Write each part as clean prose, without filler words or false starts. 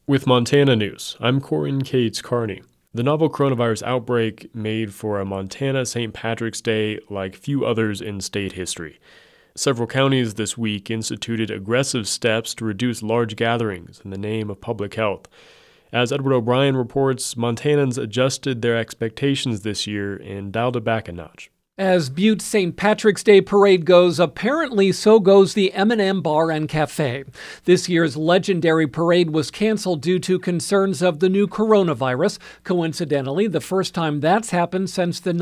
With Montana News, I'm Corin Cates Carney. The novel coronavirus outbreak made for a Montana St. Patrick's Day like few others in state history. Several counties this week instituted aggressive steps to reduce large gatherings in the name of public health. As Edward O'Brien reports, Montanans adjusted their expectations this year and dialed it back a notch. As Butte's St. Patrick's Day parade goes, apparently so goes the M&M Bar and Cafe. This year's legendary parade was canceled due to concerns of the new coronavirus. Coincidentally, the first time that's happened since the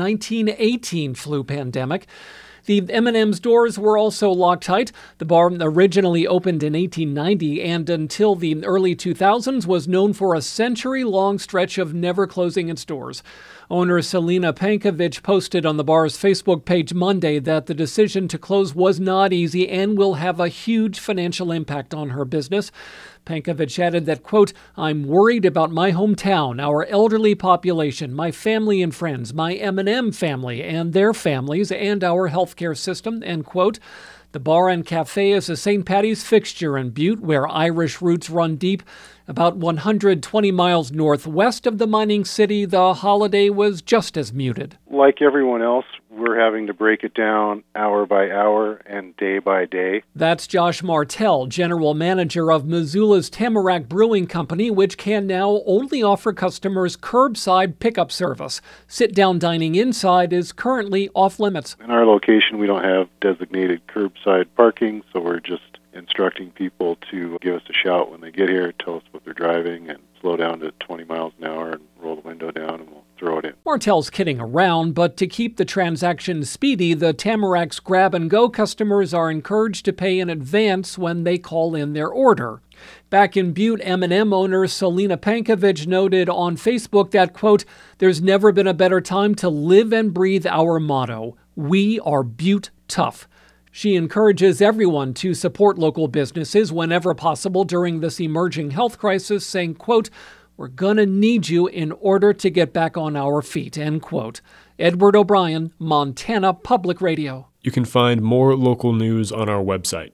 1918 flu pandemic. The M&M's doors were also locked tight. The bar originally opened in 1890 and until the early 2000s was known for a century-long stretch of never closing its doors. Owner Selena Pankovic posted on the bar's Facebook page Monday that the decision to close was not easy and will have a huge financial impact on her business. Pankovic added that, quote, "I'm worried about my hometown, our elderly population, my family and friends, my M&M family and their families, and our healthcare system," end quote. The bar and cafe is a St. Paddy's fixture in Butte, where Irish roots run deep. About 120 miles northwest of the mining city, the holiday was just as muted. Like everyone else, we're having to break it down hour by hour and day by day. That's Josh Martell, general manager of Missoula's Tamarack Brewing Company, which can now only offer customers curbside pickup service. Sit-down dining inside is currently off limits. In our location, we don't have designated curbside parking, so we're just instructing people to give us a shout when they get here, tell us what they're driving, and slow down to 20 miles an hour and roll the window down, and we'll throw it in. Martell's kidding around, but to keep the transaction speedy, the Tamarack's grab-and-go customers are encouraged to pay in advance when they call in their order. Back in Butte, M&M owner Selena Pankovic noted on Facebook that, quote, "There's never been a better time to live and breathe our motto. We are Butte tough." She encourages everyone to support local businesses whenever possible during this emerging health crisis, saying, quote, "We're gonna need you in order to get back on our feet," end quote. Edward O'Brien, Montana Public Radio. You can find more local news on our website,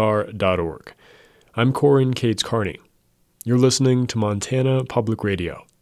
mtpr.org. I'm Corin Cates Carney. You're listening to Montana Public Radio.